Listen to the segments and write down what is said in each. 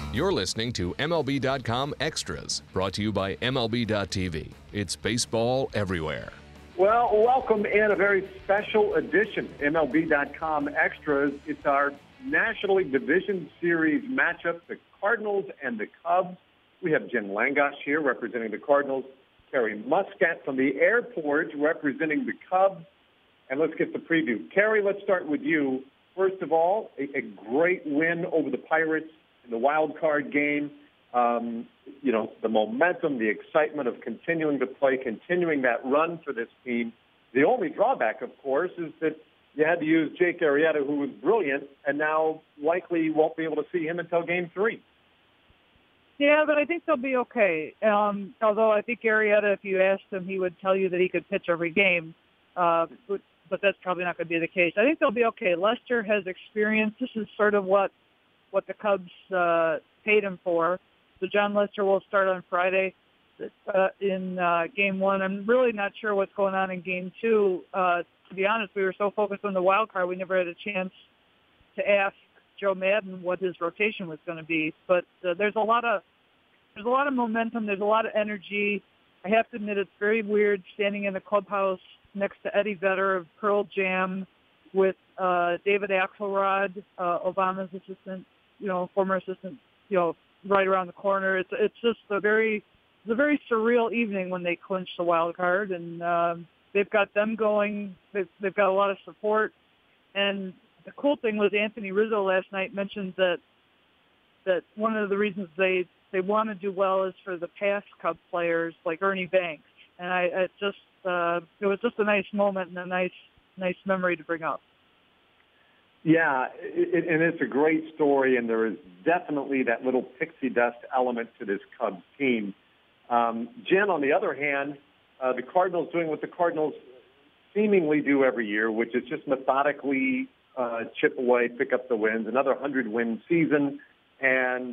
You're listening to MLB.com Extras, brought to you by MLB.tv. It's baseball everywhere. Well, welcome in a very special edition, MLB.com Extras. It's our National League Division Series matchup, the Cardinals and the Cubs. We have Jen Langosh here representing the Cardinals, Carrie Muscat from the airport representing the Cubs. And let's get the preview. Carrie, let's start with you. First of all, a great win over the Pirates in the wild card game. The momentum, the excitement of continuing to play, continuing that run for this team. The only drawback, of course, is that you had to use Jake Arrieta, who was brilliant, and now likely won't be able to see him until Game 3. Yeah, but I think they'll be okay. Although I think Arrieta, if you asked him, he would tell you that he could pitch every game. But that's probably not going to be the case. I think they'll be okay. Lester has experience. This is sort of what the Cubs paid him for. So John Lester will start on Friday in Game 1. I'm really not sure what's going on in Game 2. To be honest, we were so focused on the wild card, we never had a chance to ask Joe Madden what his rotation was going to be. But there's a lot of momentum. There's a lot of energy. I have to admit, it's very weird standing in the clubhouse next to Eddie Vedder of Pearl Jam with David Axelrod, Obama's assistant, former assistant, right around the corner. It's just a very surreal evening when they clinch the wild card, and they've got them going. They've got a lot of support, and the cool thing was Anthony Rizzo last night mentioned that one of the reasons they want to do well is for the past Cub players like Ernie Banks, and it was just a nice moment and a nice memory to bring up. Yeah, and it's a great story, and there is definitely that little pixie dust element to this Cubs team. Jen, on the other hand, the Cardinals doing what the Cardinals seemingly do every year, which is just methodically chip away, pick up the wins, another 100-win season. And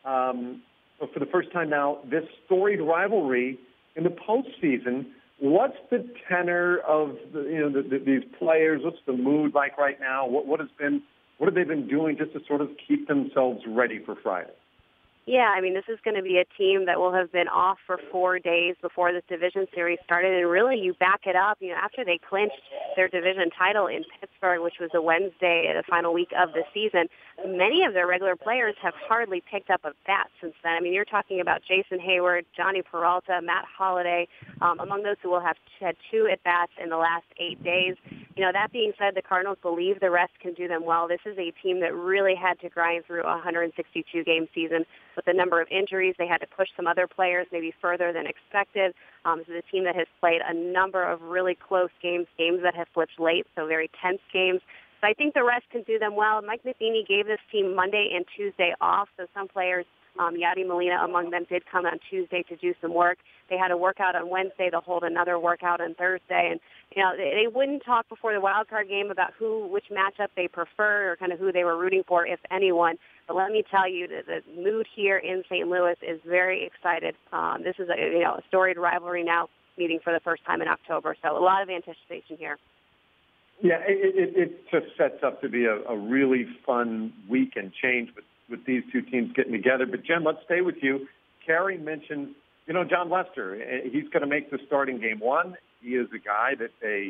for the first time now, this storied rivalry in the postseason. What's the tenor of these players? What's the mood like right now? What have they been doing just to sort of keep themselves ready for Friday? Yeah, I mean, this is going to be a team that will have been off for 4 days before this division series started. And really, you back it up, after they clinched their division title in Pittsburgh, which was a Wednesday, the final week of the season, many of their regular players have hardly picked up a bat since then. I mean, you're talking about Jason Hayward, Johnny Peralta, Matt Holliday, among those who will have had 2 at-bats in the last 8 days. That being said, the Cardinals believe the rest can do them well. This is a team that really had to grind through a 162-game season. With the number of injuries, they had to push some other players maybe further than expected. This is a team that has played a number of really close games that have flipped late, so very tense games. So I think the rest can do them well. Mike Matheny gave this team Monday and Tuesday off, so some players, Yadi Molina among them, did come on Tuesday to do some work. They had a workout on Wednesday. They'll hold another workout on Thursday. And, they wouldn't talk before the wild card game about which matchup they prefer or kind of who they were rooting for, if anyone. But let me tell you, the mood here in St. Louis is very excited. This is a storied rivalry now, meeting for the first time in October. So a lot of anticipation here. Yeah, it just sets up to be a really fun week and change with these two teams getting together. But, Jen, let's stay with you. Carrie mentioned, John Lester. He's going to make the starting Game 1. He is a guy that they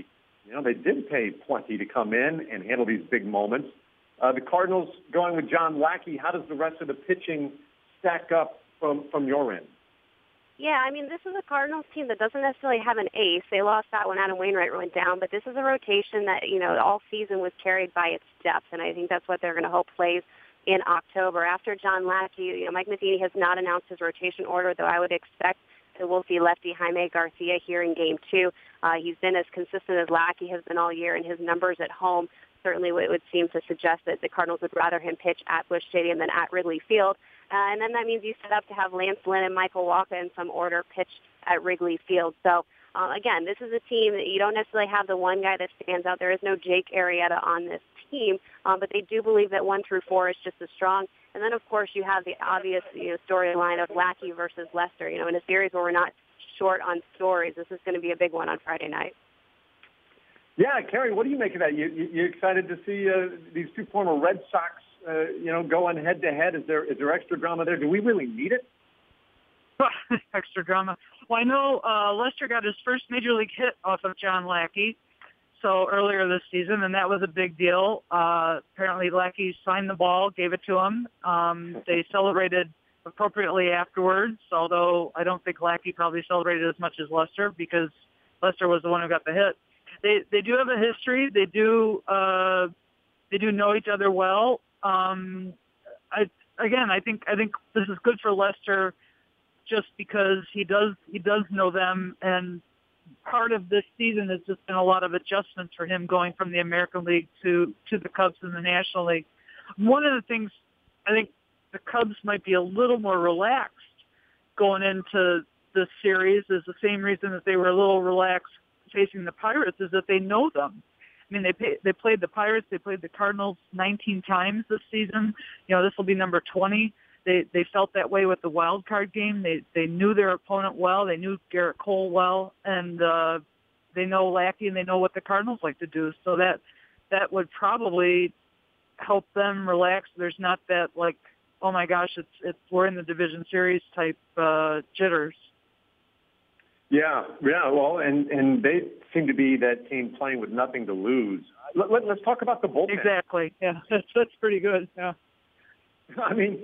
did pay plenty to come in and handle these big moments. The Cardinals going with John Lackey. How does the rest of the pitching stack up from your end? Yeah, I mean, this is a Cardinals team that doesn't necessarily have an ace. They lost that when Adam Wainwright went down, but this is a rotation that, all season was carried by its depth, and I think that's what they're going to hope plays in October. After John Lackey, Mike Matheny has not announced his rotation order, though I would expect that we'll see lefty Jaime Garcia here in Game 2. He's been as consistent as Lackey has been all year, and his numbers at home certainly it would seem to suggest that the Cardinals would rather him pitch at Busch Stadium than at Wrigley Field. And then that means you set up to have Lance Lynn and Michael Wacha in some order pitch at Wrigley Field. So, again, this is a team that you don't necessarily have the one guy that stands out. There is no Jake Arrieta on this team, but they do believe that 1 through 4 is just as strong. And then, of course, you have the obvious storyline of Lackey versus Lester. In a series where we're not short on stories, this is going to be a big one on Friday night. Yeah, Carrie, what do you make of that? You excited to see these two former Red Sox going head-to-head? Is there extra drama there? Do we really need it? Extra drama. Well, I know Lester got his first major league hit off of John Lackey earlier this season, and that was a big deal. Apparently Lackey signed the ball, gave it to him. They celebrated appropriately afterwards, although I don't think Lackey probably celebrated as much as Lester because Lester was the one who got the hit. They do have a history. They do know each other well. I think this is good for Lester just because he does know them, and part of this season has just been a lot of adjustments for him going from the American League to the Cubs in the National League. One of the things I think the Cubs might be a little more relaxed going into this series is the same reason that they were a little relaxed facing the Pirates, is that they know them. I mean, they played the Pirates, they played the Cardinals 19 times this season. This will be number 20. They felt that way with the wild card game. They knew their opponent well. They knew Garrett Cole well, and they know Lackey, and they know what the Cardinals like to do. So that would probably help them relax. There's not that like, oh my gosh, we're in the division series type jitters. Yeah. Well, and they seem to be that team playing with nothing to lose. Let's talk about the bullpen. Exactly. Yeah, that's pretty good. Yeah. I mean,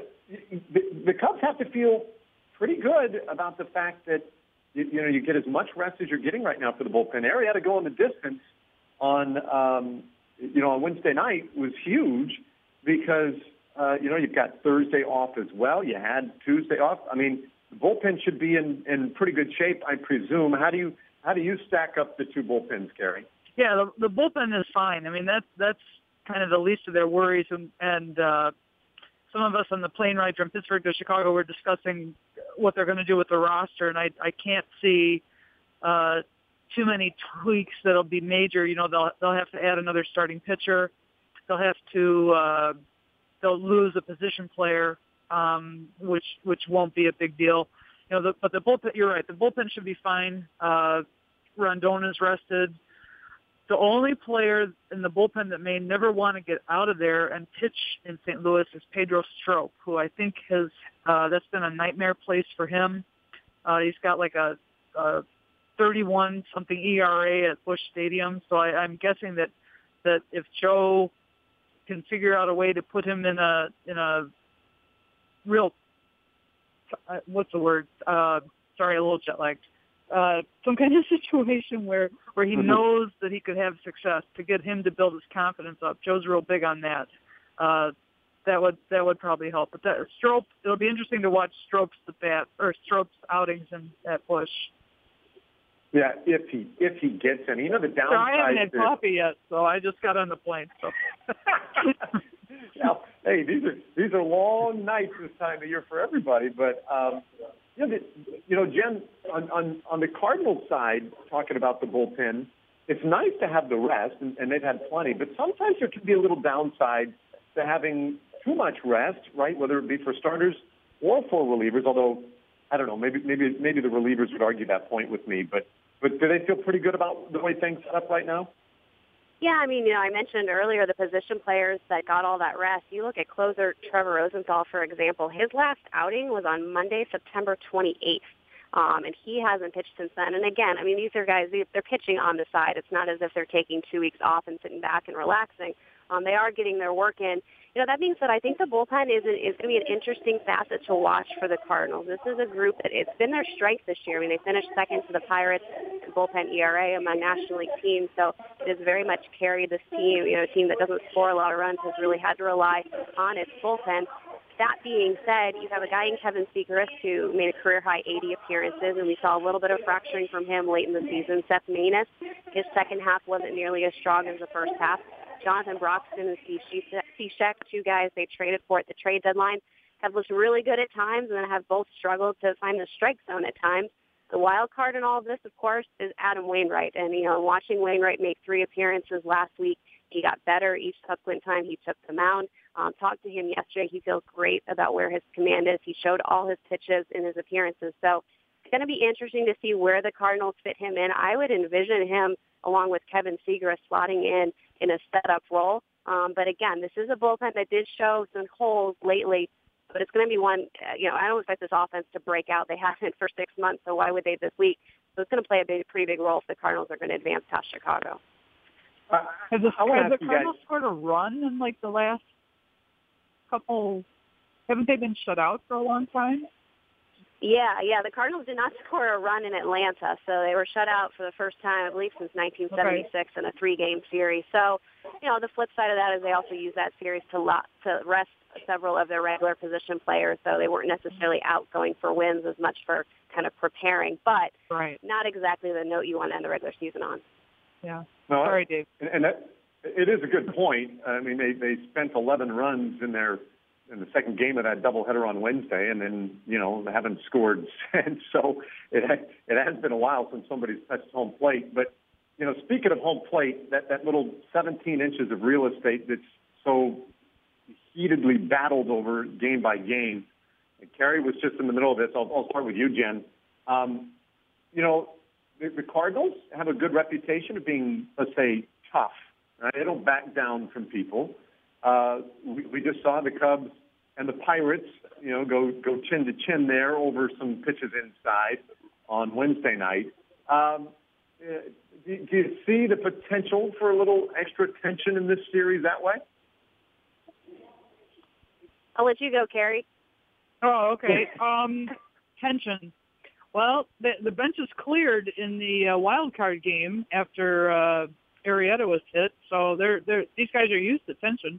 the Cubs have to feel pretty good about the fact that you get as much rest as you're getting right now for the bullpen. Arrieta going the distance on Wednesday night was huge because you've got Thursday off as well. You had Tuesday off. I mean, the bullpen should be in pretty good shape, I presume. How do you stack up the two bullpens, Gary? Yeah, the bullpen is fine. I mean, that's kind of the least of their worries, and some of us on the plane ride from Pittsburgh to Chicago were discussing what they're going to do with the roster, and I can't see too many tweaks that'll be major. They'll have to add another starting pitcher. They'll have to they'll lose a position player, which won't be a big deal. But the bullpen, you're right. The bullpen should be fine. Rondon is rested. The only player in the bullpen that may never want to get out of there and pitch in St. Louis is Pedro Strop, who I think that's been a nightmare place for him. He's got like a 31-something ERA at Busch Stadium, so I'm guessing that if Joe can figure out a way to put him in a real what's the word? Sorry, a little jet lagged. Some kind of situation where he knows that he could have success, to get him to build his confidence up. Joe's real big on that. That would probably help. But Strop, it'll be interesting to watch Strop's outings at Busch. Yeah, if he gets any. The downside. So I haven't had coffee yet, so I just got on the plane. So. Now, hey, these are long nights this time of year for everybody, but. Jen, on the Cardinals side, talking about the bullpen, it's nice to have the rest, and they've had plenty, but sometimes there can be a little downside to having too much rest, right, whether it be for starters or for relievers, although, I don't know, maybe the relievers would argue that point with me, but do they feel pretty good about the way things set up right now? Yeah, I mean, I mentioned earlier the position players that got all that rest. You look at closer Trevor Rosenthal, for example. His last outing was on Monday, September 28th, and he hasn't pitched since then. And again, I mean, these are guys, they're pitching on the side. It's not as if they're taking 2 weeks off and sitting back and relaxing. They are getting their work in. That being said, I think the bullpen is going to be an interesting facet to watch for the Cardinals. This is a group that it's been their strength this year. I mean, they finished second to the Pirates in bullpen ERA among National League teams, so it has very much carried this team. A team that doesn't score a lot of runs has really had to rely on its bullpen. That being said, you have a guy in Kevin Segras who made a career-high 80 appearances, and we saw a little bit of fracturing from him late in the season. Seth Maness, his second half wasn't nearly as strong as the first half. Jonathan Broxton and Steve Cishek, two guys they traded for at the trade deadline, have looked really good at times and then have both struggled to find the strike zone at times. The wild card in all of this, of course, is Adam Wainwright. And, watching Wainwright make 3 appearances last week, he got better each subsequent time he took the mound. Talked to him yesterday. He feels great about where his command is. He showed all his pitches in his appearances. So it's going to be interesting to see where the Cardinals fit him in. I would envision him, along with Kevin Segras, slotting in a setup role. But again, this is a bullpen that did show some holes lately, but it's going to be one, I don't expect this offense to break out. They haven't for 6 months, so why would they this week? So it's going to play a pretty big role if the Cardinals are going to advance past Chicago. Has the Cardinals scored a run in like the last couple? Haven't they been shut out for a long time? Yeah. The Cardinals did not score a run in Atlanta, so they were shut out for the first time, I believe, since 1976 in a 3-game series. So, the flip side of that is they also used that series to rest several of their regular position players, so they weren't necessarily out going for wins as much for kind of preparing, but not exactly the note you want to end the regular season on. Yeah. No, sorry, Dave. And it is a good point. I mean, they spent 11 runs in the second game of that doubleheader on Wednesday, and then, they haven't scored since. So it has been a while since somebody's touched home plate. But, speaking of home plate, that little 17 inches of real estate that's so heatedly battled over game by game. And Carrie was just in the middle of this. I'll start with you, Jen. The Cardinals have a good reputation of being, let's say, tough. Right? They don't back down from people. We just saw the Cubs and the Pirates, go chin to chin there over some pitches inside on Wednesday night. Do you see the potential for a little extra tension in this series that way? I'll let you go, Carrie. Oh, okay. Tension. Well, the bench is cleared in the wild card game after Arrieta was hit, so these guys are used to tension.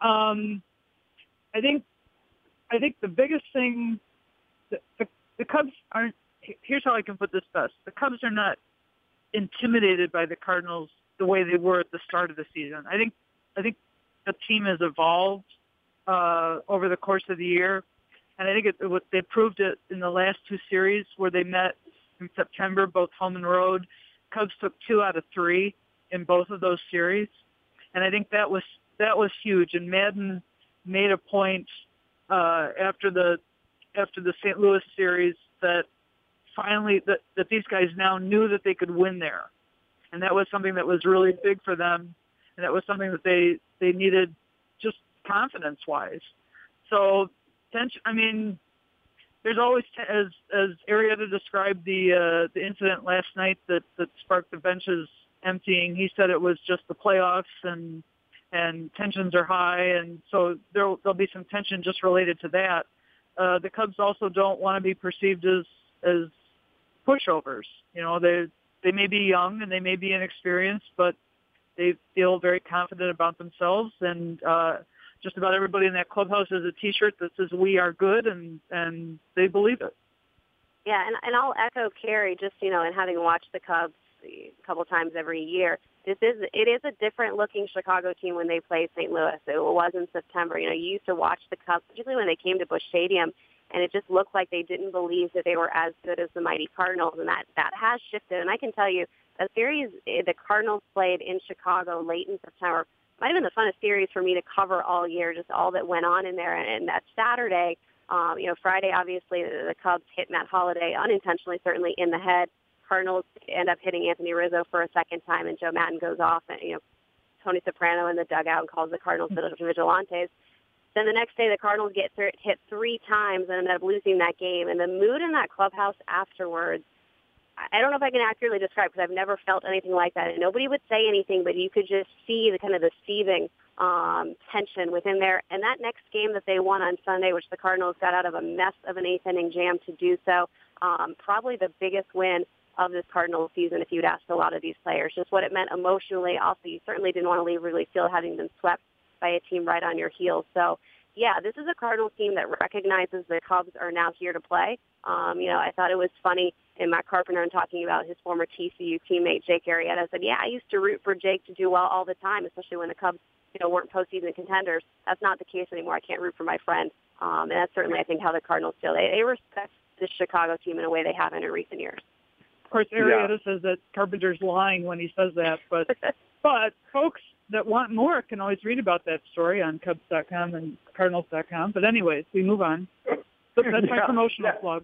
I think the biggest thing, the Cubs aren't. Here's how I can put this best: the Cubs are not intimidated by the Cardinals the way they were at the start of the season. I think the team has evolved over the course of the year. And I think they proved it in the last 2 series where they met in September, both home and road. Cubs took 2 out of 3 in both of those series, and I think that was huge. And Madden made a point after the St. Louis series that finally that these guys now knew that they could win there, and that was something that was really big for them, and that was something that they needed just confidence-wise. So. Tension. I mean, there's always, as Arrieta described the incident last night that sparked the benches emptying. He said it was just the playoffs and tensions are high, and so there'll be some tension just related to that. The Cubs also don't want to be perceived as pushovers. They may be young and they may be inexperienced, but they feel very confident about themselves, and just about everybody in that clubhouse has a T-shirt that says "We are good," and they believe it. Yeah, and I'll echo Carrie. Just and having watched the Cubs a couple times every year, it is a different looking Chicago team when they play St. Louis. It was in September. You used to watch the Cubs, particularly when they came to Busch Stadium, and it just looked like they didn't believe that they were as good as the mighty Cardinals, and that has shifted. And I can tell you, a series the Cardinals played in Chicago late in September might have been the funnest series for me to cover all year, just all that went on in there. And that Saturday, Friday, obviously, the Cubs hit Matt Holliday unintentionally, certainly in the head. Cardinals end up hitting Anthony Rizzo for a second time, and Joe Maddon goes off, and, Tony Soprano in the dugout and calls the Cardinals vigilantes. Then the next day, the Cardinals get hit 3 times and end up losing that game. And the mood in that clubhouse afterwards, I don't know if I can accurately describe because I've never felt anything like that. And nobody would say anything, but you could just see the seething tension within there. And that next game that they won on Sunday, which the Cardinals got out of a mess of an 8th inning jam to do so, probably the biggest win of this Cardinals season if you'd asked a lot of these players. Just what it meant emotionally. Also, you certainly didn't want to leave Wrigley Field having been swept by a team right on your heels. So, yeah, this is a Cardinals team that recognizes the Cubs are now here to play. I thought it was funny in Matt Carpenter and talking about his former TCU teammate, Jake Arrieta, said, yeah, I used to root for Jake to do well all the time, especially when the Cubs, weren't postseason contenders. That's not the case anymore. I can't root for my friend. And that's certainly, I think, how the Cardinals feel. They respect this Chicago team in a way they haven't in recent years. Of course, Arrieta says that Carpenter's lying when he says that, but folks that want more can always read about that story on Cubs.com and Cardinals.com. But anyways, we move on. So that's my promotional plug.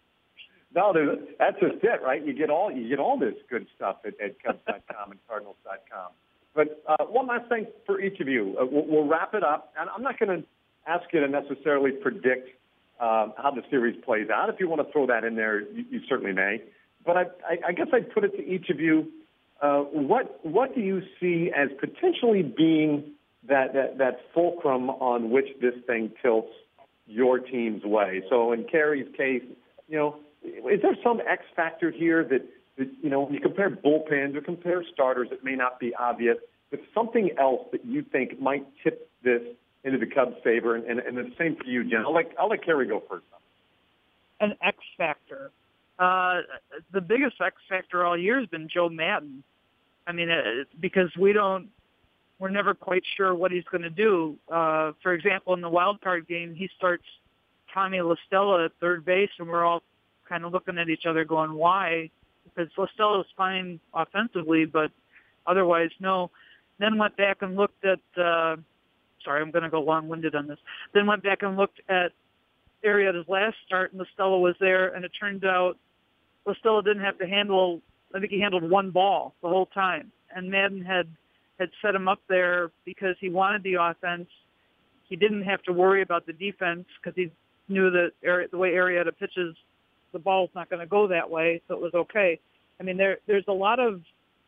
No, that's just it, right? You get all this good stuff at Cubs.com and Cardinals.com. But one last thing for each of you. We'll wrap it up. And I'm not going to ask you to necessarily predict how the series plays out. If you want to throw that in there, you certainly may. But I guess I'd put it to each of you. What do you see as potentially being that fulcrum on which this thing tilts your team's way? So in Carey's case, is there some X factor here that when you compare bullpens or compare starters, it may not be obvious, but something else that you think might tip this into the Cubs' favor? And the same for you, Jen. I'll let Carey go first. An X factor. The biggest X factor all year has been Joe Maddon. I mean, because we're never quite sure what he's going to do. For example, in the wild card game, he starts Tommy La Stella at third base, and we're all kind of looking at each other going, why? Because La Stella was fine offensively, but otherwise, no. Then went back and looked at, sorry, I'm going to go long-winded on this. Then went back and looked at Arrieta's last start, and La Stella was there, and it turned out La Stella didn't have to handle, I think he handled one ball the whole time. And Maddon had set him up there because he wanted the offense. He didn't have to worry about the defense because he knew that the way Arrieta pitches, the ball's not going to go that way, so it was okay. I mean, there's a lot of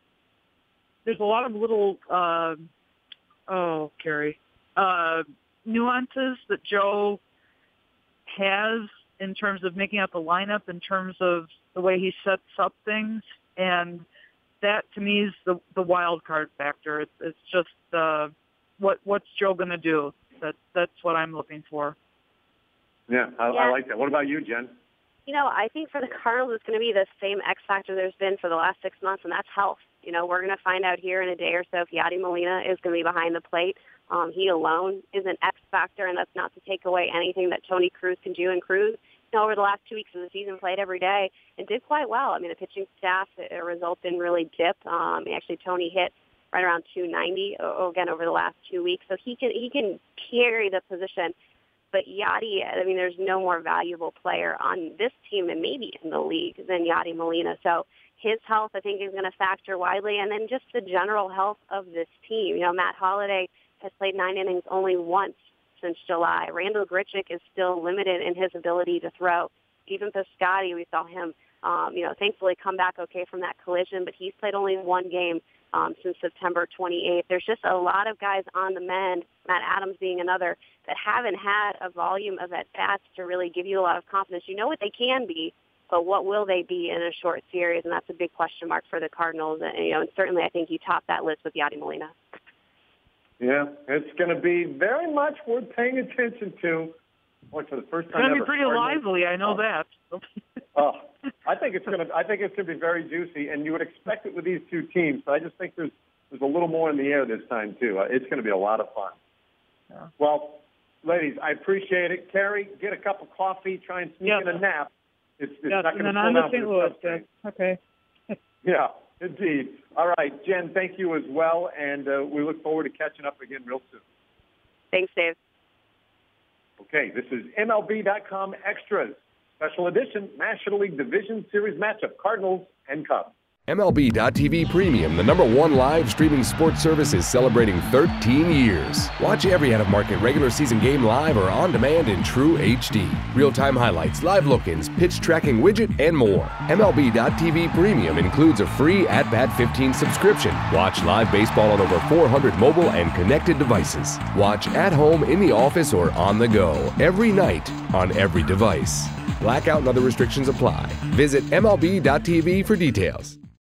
little Carey nuances that Joe has in terms of making up the lineup, in terms of the way he sets up things, and that to me is the wild card factor. It's just what's Joe going to do? That's what I'm looking for. Yeah, I like that. What about you, Jen? I think for the Cardinals, it's going to be the same X factor there's been for the last 6 months, and that's health. We're going to find out here in a day or so if Yadi Molina is going to be behind the plate. He alone is an X factor, and that's not to take away anything that Tony Cruz can do. And Cruz, over the last 2 weeks of the season, played every day and did quite well. I mean, the pitching staff, the results didn't really dip. Actually, Tony hit right around 290 again over the last 2 weeks, so he can carry the position. But Yadi, I mean, there's no more valuable player on this team and maybe in the league than Yadi Molina. So his health, I think, is going to factor widely. And then just the general health of this team. Matt Holliday has played 9 innings only once since July. Randall Grichuk is still limited in his ability to throw. Even Piscotty, we saw him, thankfully come back okay from that collision, but he's played only one game since September 28th. There's just a lot of guys on the mend, Matt Adams being another, that haven't had a volume of at-bats to really give you a lot of confidence. You know what they can be, but what will they be in a short series? And that's a big question mark for the Cardinals. And certainly I think you top that list with Yadi Molina. Yeah, it's going to be very much worth paying attention to. For the first time, it's going to be pretty lively. I know that. I think it's going to be very juicy, and you would expect it with these two teams. But I just think there's a little more in the air this time too. It's going to be a lot of fun. Yeah. Well, ladies, I appreciate it. Carey, get a cup of coffee. Try and sneak in a nap. It's not going to pull down St. Louis. Okay. Yeah, indeed. All right, Jen, thank you as well, and we look forward to catching up again real soon. Thanks, Dave. Okay, this is MLB.com Extras, special edition National League Division Series matchup, Cardinals and Cubs. MLB.TV Premium, the #1 live streaming sports service, is celebrating 13 years. Watch every out-of-market regular season game live or on demand in true HD. Real-time highlights, live look-ins, pitch tracking widget, and more. MLB.TV Premium includes a free At-Bat 15 subscription. Watch live baseball on over 400 mobile and connected devices. Watch at home, in the office, or on the go, every night, on every device. Blackout and other restrictions apply. Visit MLB.TV for details.